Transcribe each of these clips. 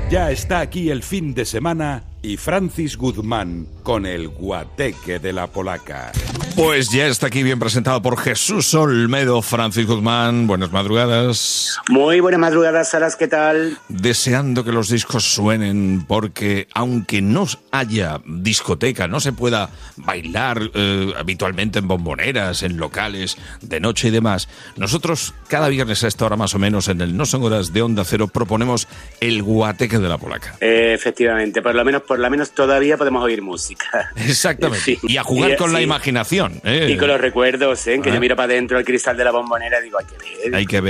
Ya está aquí el fin de semana y Francis Guzmán con el Guateque de la Polaca. Pues ya está aquí bien presentado por Jesús Olmedo. Francis Guzmán, buenas madrugadas. Muy buenas madrugadas, Saras, ¿qué tal? Deseando que los discos suenen, porque aunque no haya discoteca, no se pueda bailar habitualmente en bomboneras, en locales, de noche y demás, nosotros cada viernes a esta hora más o menos en el No Son Horas de Onda Cero proponemos el Guateque de la Polaca. Efectivamente, por lo menos todavía podemos oír música. Exactamente. Sí. Y a jugar con la imaginación. Y con los recuerdos, que yo miro para adentro al cristal de la bombonera y digo, hay que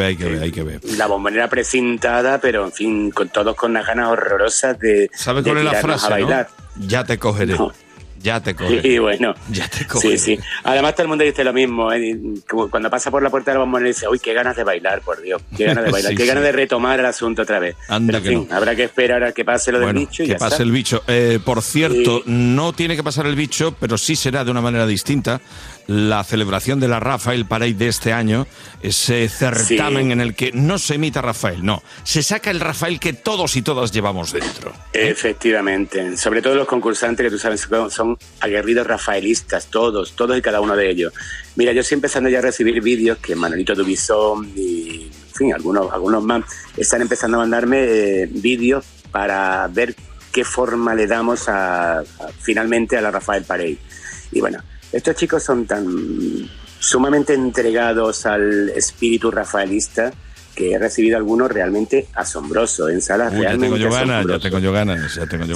ver. La bombonera precintada, pero en fin, todos con unas ganas horrorosas de ¿Sabe cuál es la frase, a bailar? ¿No? Ya te cogeré. No. Ya te cogeré. Y bueno, ya te cogeré. Sí. Además todo el mundo dice lo mismo, cuando pasa por la puerta de la bombonera dice, uy, qué ganas de bailar, por Dios, qué ganas de bailar, qué ganas de retomar el asunto otra vez. Anda. Pero, en fin, habrá que esperar a que pase lo del bicho y que ya pase está. el bicho. Por cierto, no tiene que pasar el bicho, pero sí será de una manera distinta la celebración de la Rafael Parade de este año, ese certamen en el que no se imita Rafael, no, se saca el Rafael que todos y todas llevamos dentro. Efectivamente, sobre todo los concursantes que tú sabes son aguerridos rafaelistas, todos y cada uno de ellos. Mira, yo estoy empezando ya a recibir vídeos que Manolito Dubizón y, en fin, algunos más están empezando a mandarme vídeos para ver qué forma le damos finalmente a la Rafael Parade. Y bueno, estos chicos son tan sumamente entregados al espíritu rafaelista que he recibido algunos realmente asombrosos en salas realmente asombrosos. Ya tengo yo ganas.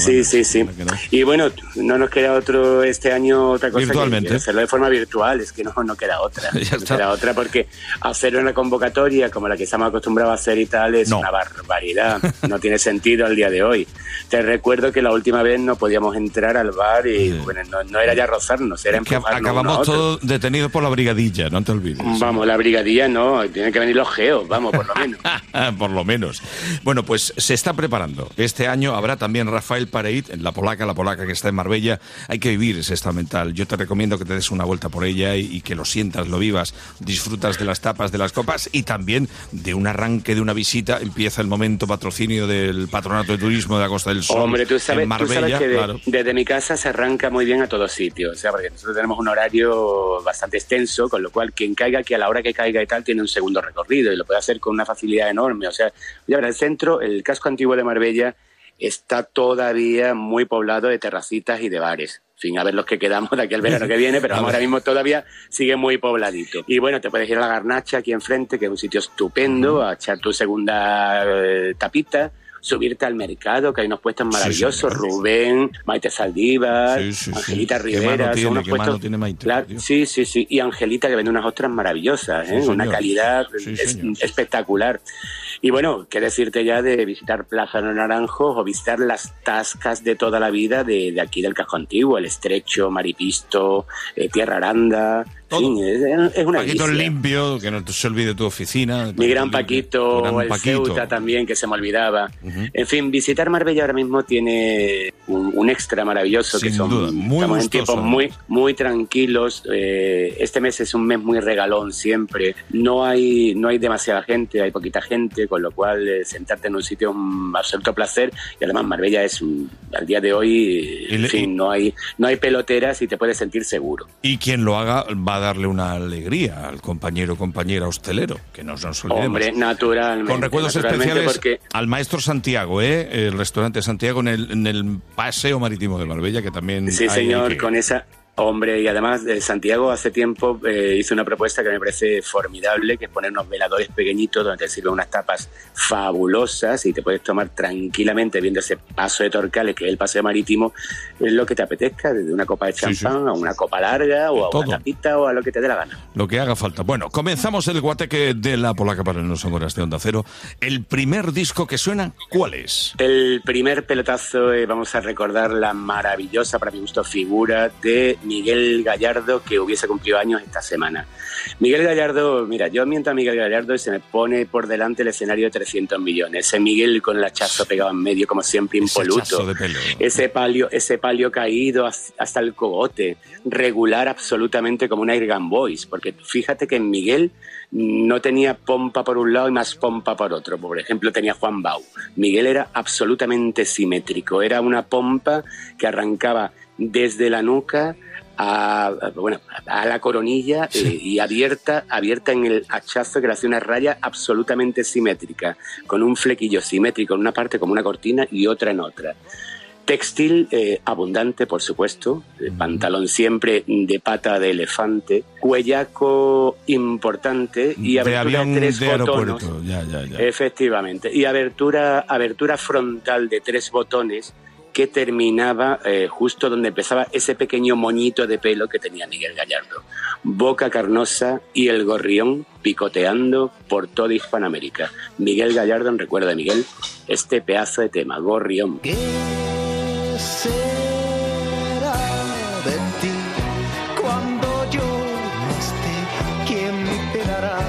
Sí. No. Y bueno, no nos queda otra cosa virtualmente. Que hacerlo de forma virtual, es que no queda otra. Queda otra porque hacer una convocatoria como la que estamos acostumbrados a hacer y tal es una barbaridad, no tiene sentido al día de hoy. Te recuerdo que la última vez no podíamos entrar al bar y bueno, no era ya rozarnos, era empujarnos. Acabamos todos detenidos por la brigadilla, no te olvides. Vamos, la brigadilla no, tienen que venir los geos, vamos, por lo menos. Por lo menos. Bueno, pues se está preparando. Este año habrá también Rafael Parade en la Polaca que está en Marbella. Hay que vivir ese estado mental. Yo te recomiendo que te des una vuelta por ella y que lo sientas, lo vivas, disfrutas de las tapas, de las copas y también de un arranque, de una visita. Empieza el momento patrocinio del Patronato de Turismo de la Costa del Sol. Hombre, tú sabes que claro. Desde mi casa se arranca muy bien a todos sitios. O sea, porque nosotros tenemos un horario bastante extenso, con lo cual quien caiga aquí a la hora que caiga y tal tiene un segundo recorrido y lo puede hacer con una facilidad enorme. O sea, ya verás, el centro, el casco antiguo de Marbella está todavía muy poblado de terracitas y de bares. En fin, a ver los que quedamos de aquí al verano que viene, pero ahora mismo todavía sigue muy pobladito. Y bueno, te puedes ir a la Garnacha aquí enfrente, que es un sitio estupendo, a echar tu segunda tapita, subirte al mercado, que hay unos puestos maravillosos, Rubén, Maite Saldívar, Angelita Rivera, son unos puestos... Sí, y Angelita, que vende unas ostras maravillosas, una calidad espectacular. Y bueno, qué decirte ya de visitar Plaza Los Naranjos o visitar las tascas de toda la vida de aquí del casco antiguo, el Estrecho, Maripisto, Tierra Aranda... Sí, es una Paquito delicia. Limpio, que no se olvide tu oficina. Mi gran Paquito, el Ceuta también, que se me olvidaba. En fin, visitar Marbella ahora mismo tiene un extra maravilloso, sin que son duda, muy estamos gustoso, en tiempos muy tranquilos. Este mes es un mes muy regalón siempre. No hay demasiada gente, hay poquita gente, con lo cual sentarte en un sitio es un absoluto placer. Y además Marbella es al día de hoy, en fin, no hay peloteras y te puedes sentir seguro. Y quien lo haga va a darle una alegría al compañera hostelero, que no nos olvidemos. Hombre, naturalmente. Con recuerdos especiales porque... al maestro Santiago, el restaurante Santiago en el Paseo Marítimo de Marbella, que también... Sí, señor, con esa... Hombre, y además Santiago hace tiempo hizo una propuesta que me parece formidable, que es poner unos veladores pequeñitos donde te sirven unas tapas fabulosas y te puedes tomar tranquilamente viendo ese paso de Torcales, que es el paseo marítimo, lo que te apetezca, desde una copa de champán a una copa larga o a una tapita o a lo que te dé la gana. Lo que haga falta. Bueno, comenzamos el Guateque de la Polaca para el No Son Horas de Onda Cero. El primer disco que suena, ¿cuál es? El primer pelotazo, vamos a recordar la maravillosa, para mi gusto, figura de Miguel Gallardo, que hubiese cumplido años esta semana. Miguel Gallardo, mira, yo miento a Miguel Gallardo y se me pone por delante el escenario de 300 millones. Ese Miguel con el hachazo pegado en medio, como siempre, impoluto. Ese palio caído hasta el cogote, regular absolutamente como un Airgun Boys, porque fíjate que en Miguel no tenía pompa por un lado y más pompa por otro. Por ejemplo, tenía Juan Bau. Miguel era absolutamente simétrico. Era una pompa que arrancaba desde la nuca a la coronilla, y abierta en el hachazo, que le hacía una raya absolutamente simétrica, con un flequillo simétrico en una parte como una cortina y otra en otra. Textil abundante, por supuesto, pantalón siempre de pata de elefante, cuellaco importante y abertura de 3 botones. Ya. Efectivamente, y abertura frontal de 3 botones que terminaba justo donde empezaba ese pequeño moñito de pelo que tenía Miguel Gallardo. Boca carnosa y el gorrión picoteando por toda Hispanoamérica. Miguel Gallardo, en recuerdo de Miguel, este pedazo de tema, Gorrión. ¿Qué será de ti cuando yo no esté? ¿Quién te dará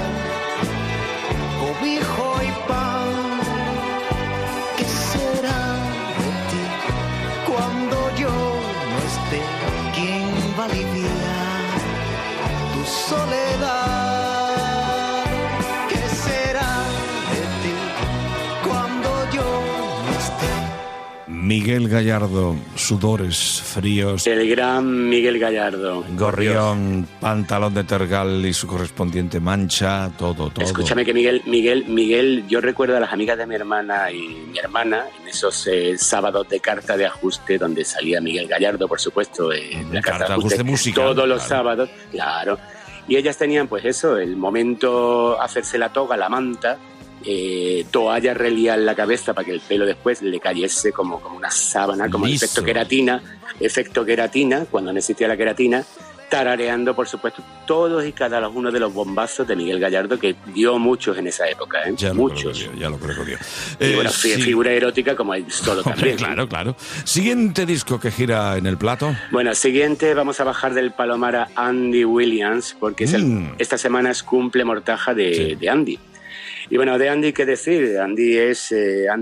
cobijo y pan? ¿Qué será de ti cuando yo no esté? ¿Quién va a aliviar tu soledad? ¿Qué será de ti cuando yo no esté? Miguel Gallardo, sudores fríos. El gran Miguel Gallardo. Gorrión, pantalón de tergal y su correspondiente mancha, todo. Escúchame que Miguel, yo recuerdo a las amigas de mi hermana y mi hermana en esos sábados de carta de ajuste donde salía Miguel Gallardo, por supuesto, la carta de ajuste musical, todos los sábados, claro. Y ellas tenían pues eso, el momento hacerse la toga, la manta, toalla relía en la cabeza para que el pelo después le cayese como una sábana, como el efecto queratina, cuando no existía la queratina, tarareando, por supuesto, todos y cada uno de los bombazos de Miguel Gallardo, que dio muchos en esa época, muchos. Ya lo creo que dio. Y bueno, figura erótica como él solo también. Claro. Siguiente disco que gira en el plato. Bueno, siguiente vamos a bajar del Palomar a Andy Williams, porque esta semana es cumple mortaja de Andy. Y bueno, de Andy, ¿qué decir? Andy es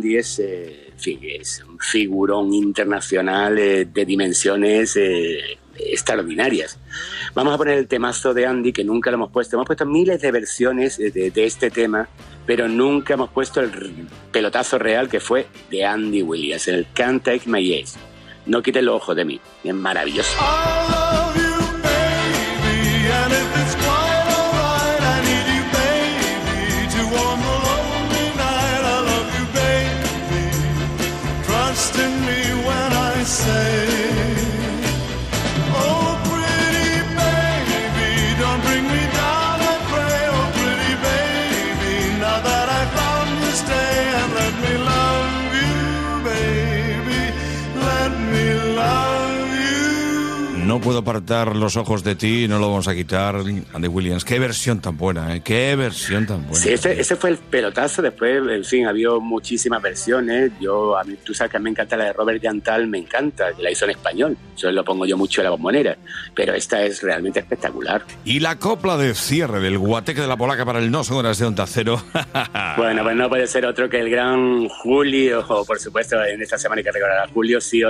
un figurón internacional de dimensiones extraordinarias. Vamos a poner el temazo de Andy, que nunca lo hemos puesto. Hemos puesto miles de versiones de este tema, pero nunca hemos puesto el pelotazo real, que fue de Andy Williams, el Can't Take My Eyes. No quites los ojos de mí. Es maravilloso. No puedo apartar los ojos de ti, no lo vamos a quitar. Andy Williams, qué versión tan buena, ¿eh? Qué versión tan buena. Sí, ese fue el pelotazo. Después, en fin, había muchísimas versiones. A mí, tú sabes que me encanta la de Robert Yantal, me encanta, que la hizo en español. Eso lo pongo yo mucho en la bombonera. Pero esta es realmente espectacular. Y la copla de cierre del Guateque de la Polaca para el No Son Horas de Onda Cero. Bueno, pues no puede ser otro que el gran Julio. Por supuesto, en esta semana hay que recordar a Julio, sí,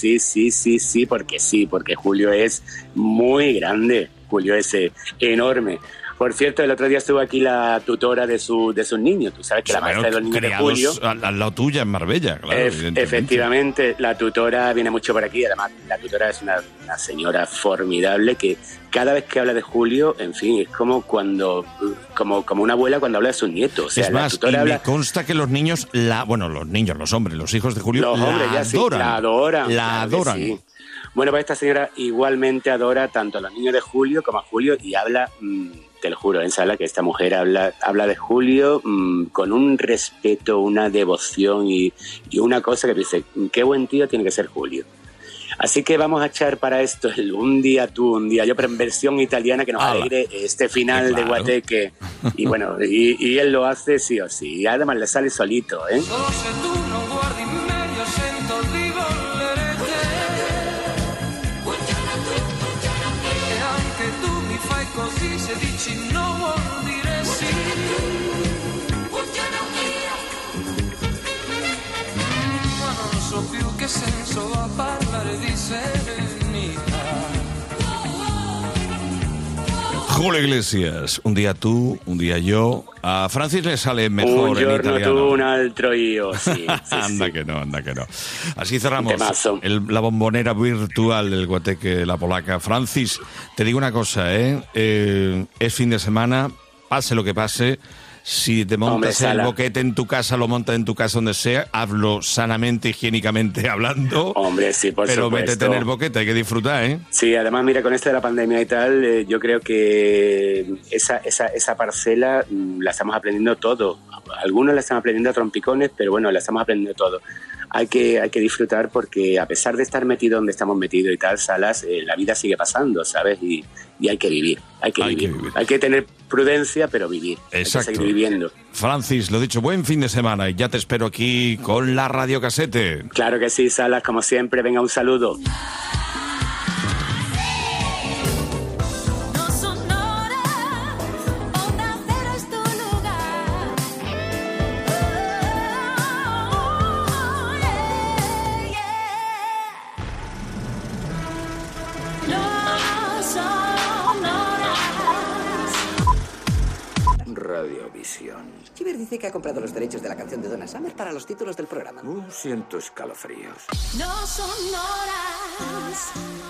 porque Julio es muy grande. Julio es enorme. Por cierto, el otro día estuvo aquí la tutora de sus niños. Tú sabes que la maestra de los niños de Julio... al lado tuya en Marbella, claro. Efectivamente, la tutora viene mucho por aquí. Además, la tutora es una señora formidable que cada vez que habla de Julio, en fin, es como como una abuela cuando habla de sus nietos. O sea, es más, la tutora me consta que los niños, los hombres, los hijos de Julio, los hombres ya adoran. La adoran. Sí. Bueno, pues esta señora igualmente adora tanto a los niños de Julio como a Julio y habla... te lo juro, en sala, que esta mujer habla de Julio con un respeto, una devoción y una cosa que dice, qué buen tío tiene que ser Julio. Así que vamos a echar para esto el Un día tú, un día yo, pero en versión italiana, que nos alegre este final de Guateque. Y bueno, y él lo hace sí o sí. Y además le sale solito, ¿eh? Senso a parlare di serenità. Julio Iglesias, un día tú, un día yo. A Francis le sale mejor un en giorno italiano. tú, un altro io, sí. Anda sí. que no, anda que no. Así cerramos Temazo. la bombonera virtual del Guateque de la Polaca. Francis, te digo una cosa, es fin de semana, pase lo que pase. Si te montas el boquete en tu casa, lo montas en tu casa donde sea, hazlo sanamente, higiénicamente hablando. Hombre, sí, por pero supuesto. métete en el boquete, hay que disfrutar, ¿eh? Sí, además, mira, con esto de la pandemia y tal, yo creo que esa parcela la estamos aprendiendo todo. Algunos la están aprendiendo a trompicones, pero bueno, la estamos aprendiendo todo. Hay que disfrutar porque a pesar de estar metido donde estamos metidos y tal, Salas, la vida sigue pasando, ¿sabes? Y hay que vivir, hay que vivir. Hay que tener prudencia, pero vivir. Exacto. Hay que seguir viviendo. Francis, lo dicho, buen fin de semana y ya te espero aquí con la radiocasete. Claro que sí, Salas, como siempre. Venga, un saludo. Radiovisión. Chiver dice que ha comprado los derechos de la canción de Donna Summer para los títulos del programa. Siento escalofríos. No son horas.